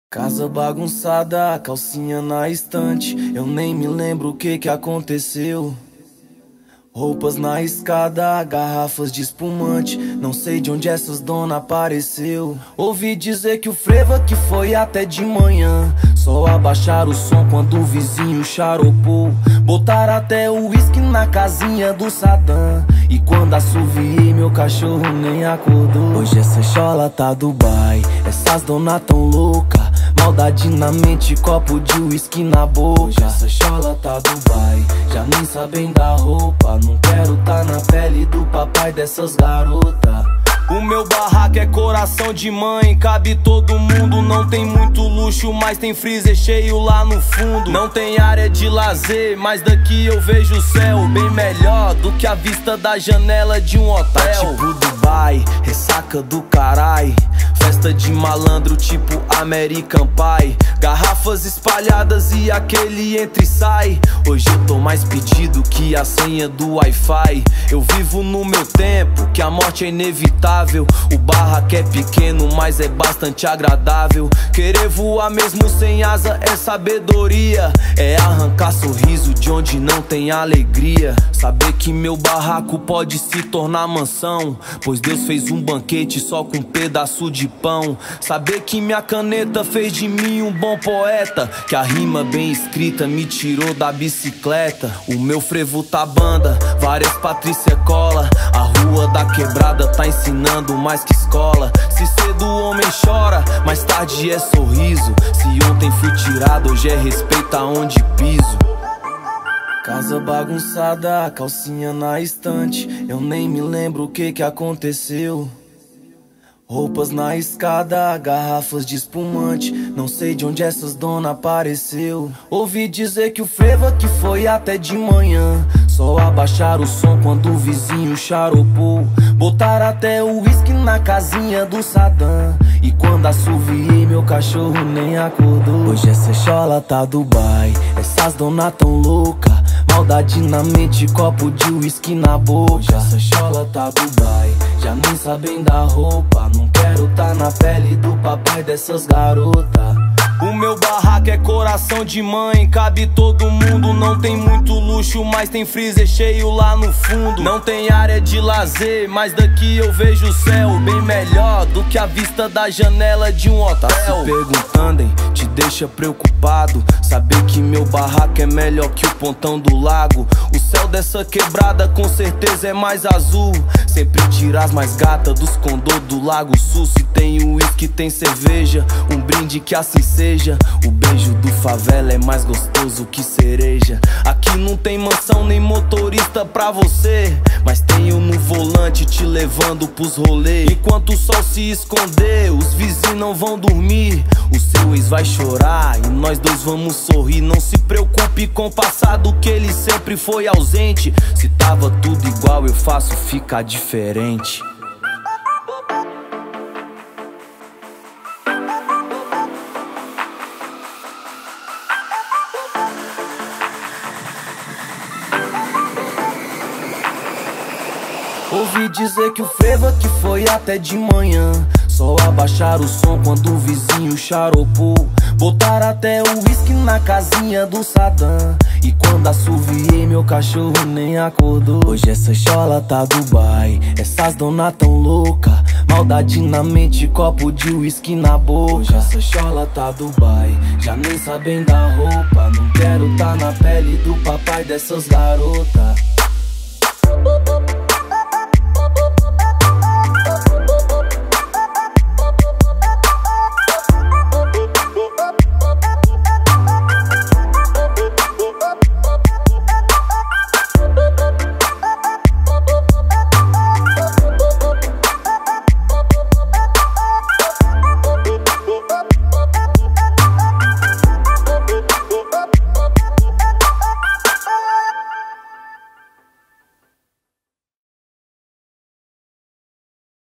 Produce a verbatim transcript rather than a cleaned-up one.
Casa bagunçada, calcinha na estante. Eu nem me lembro o que que aconteceu. Roupas na escada, garrafas de espumante. Não sei de onde essas dona apareceu. Ouvi dizer que o frevo aqui foi até de manhã. Só abaixaram o som quando o vizinho charopou. Botaram até o uísque na casinha do Saddam. E quando assoviei, meu cachorro nem acordou. Hoje essa chola tá Dubai, essas dona tão louca. Maldade na mente, copo de uísque na boca. Hoje essa chola tá Dubai, já nem sabem da roupa. Não quero tá na pele do papai dessas garotas. O meu barraco é coração de mãe, cabe todo mundo. Não tem muito luxo, mas tem freezer cheio lá no fundo. Não tem área de lazer, mas daqui eu vejo o céu bem melhor do que a vista da janela de um hotel. Tá tipo Dubai, ressaca do carai. Festa de malandro tipo American Pie. Garrafas espalhadas e aquele entra e sai. Hoje eu tô mais pedido que a senha do Wi-Fi. Eu vivo no meu tempo, que a morte é inevitável. O barraco é pequeno, mas é bastante agradável. Querer voar mesmo sem asa é sabedoria. É arrancar sorriso de onde não tem alegria. Saber que meu barraco pode se tornar mansão, pois Deus fez um banquete só com um pedaço de pão. Saber que minha caneta fez de mim um bom poeta, que a rima bem escrita me tirou da bicicleta. O meu frevo tá banda, várias Patrícia cola. A rua da quebrada tá ensinando mais que escola. Se cedo o homem chora, mais tarde é sorriso. Se ontem fui tirado, hoje é respeito aonde piso. Casa bagunçada, calcinha na estante. Eu nem me lembro o que que aconteceu. Roupas na escada, garrafas de espumante. Não sei de onde essas dona apareceu. Ouvi dizer que o frevo aqui foi até de manhã. Só abaixaram o som quando o vizinho charopou. Botaram até o uísque na casinha do Saddam. E quando assoviei, meu cachorro nem acordou. Hoje essa chola tá Dubai, essas dona tão louca. Maldade na mente, copo de uísque na boca. Hoje essa chola tá Dubai, já nem sabem da roupa. Não quero tá na pele do papai dessas garotas. O meu barraco é coração de mãe, cabe todo mundo. Não tem muito luxo, mas tem freezer cheio lá no fundo. Não tem área de lazer, mas daqui eu vejo o céu bem melhor do que a vista da janela de um hotel. Tá se perguntando, hein? Te deixa preocupado saber que meu barraco é melhor que o pontão do lago. O céu dessa quebrada com certeza é mais azul. Sempre tira as mais gatas dos condô do Lago Sul. Se tem uísque, tem cerveja, um brinde que assim seja. O beijo do favela é mais gostoso que cereja. Aqui não tem mansão nem motorista pra você, mas tenho no volante te levando pros rolês. Enquanto o sol se esconder, os vizinhos não vão dormir. O seu ex vai chorar e nós dois vamos sorrir. Não se preocupe com o passado, que ele sempre foi ausente. Se tava tudo igual, eu faço ficar diferente. Ouvi dizer que o frevo aqui foi até de manhã. Só abaixaram o som quando o vizinho charopou. Botaram até o uísque na casinha do Saddam. E quando assoviei, meu cachorro nem acordou. Hoje essa chola tá Dubai, essas dona tão louca. Maldade na mente, copo de uísque na boca. Hoje essa chola tá Dubai, já nem sabem da roupa. Não quero tá na pele do papai dessas garotas.